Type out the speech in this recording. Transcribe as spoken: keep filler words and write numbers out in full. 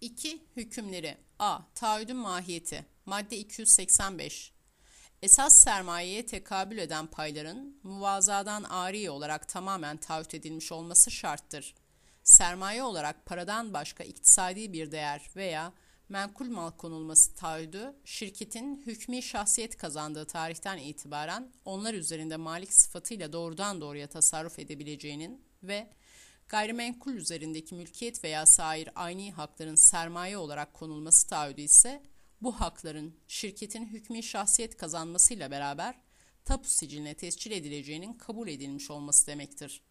iki. Hükümleri. A. Taahhüdün mahiyeti. Madde iki yüz seksen beş. Esas sermayeye tekabül eden payların muvazadan ari olarak tamamen taahhüt edilmiş olması şarttır. Sermaye olarak paradan başka iktisadi bir değer veya menkul mal konulması taahhüdü, şirketin hükmî şahsiyet kazandığı tarihten itibaren onlar üzerinde malik sıfatıyla doğrudan doğruya tasarruf edebileceğinin ve gayrimenkul üzerindeki mülkiyet veya sair ayni hakların sermaye olarak konulması taahhüdü ise bu hakların şirketin hükmî şahsiyet kazanmasıyla beraber tapu siciline tescil edileceğinin kabul edilmiş olması demektir.